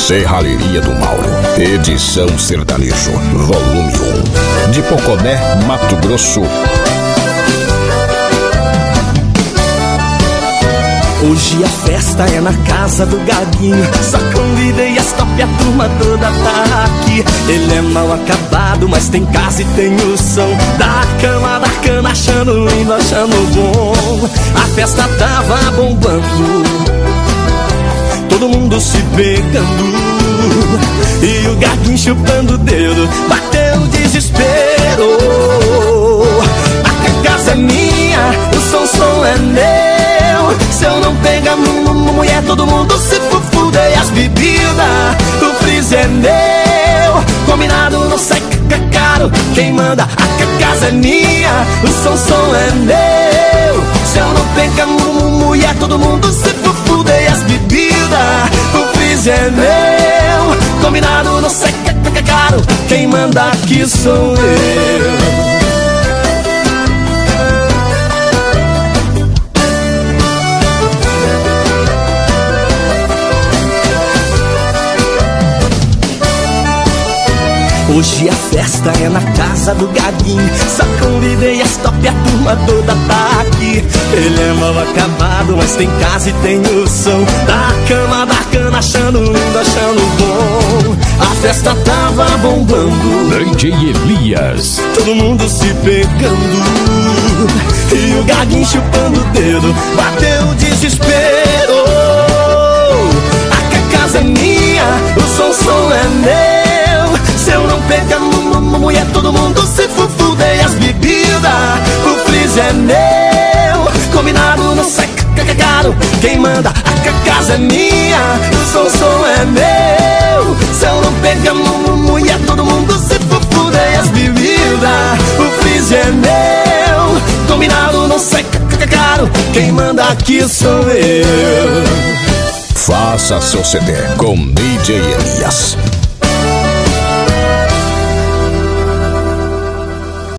Serralheria do Mauro, edição sertanejo, volume 1, de Poconé, Mato Grosso. Hoje a festa é na casa do Gaguinho, só convidei as top, a turma toda tá aqui. Ele é mal acabado, mas tem casa e tem o som da cama, da cana, achando lindo, achando bom. A festa tava bombando, todo mundo se pegando, e o Gaguinho chupando o dedo, bateu o desespero. A casa é minha, o som é meu. Se eu não pegar mulher, todo mundo se fuder. As bebidas, o freezer é meu. Combinado não sai caro, quem manda, a casa é minha. O som é meu. Se eu não pegar mulher, todo mundo se fuder. As bebidas, o freezer é meu. Combinado não sai caro, quem manda aqui sou eu. Hoje a festa é na casa do Gaguinho, só convidei as top, a turma toda tá aqui. Ele é mal acabado, mas tem casa e tem o som da cama, da cana, achando lindo, achando bom. A festa tava bombando, DJ Elias, todo mundo se pegando, e o Gaguinho chupando o dedo, bateu o desespero. A casa é minha, o som é meu. Se eu não pegar mulher, todo mundo se fuder. As bebidas, o freezer é meu. Combinado não sai caro, quem manda, a casa é minha. O som é meu. Se eu não pegar mulher, todo mundo se fuder. As bebidas, o freezer é meu. Combinado não sai caro, quem manda aqui sou eu. faça seu CD com DJ Elias.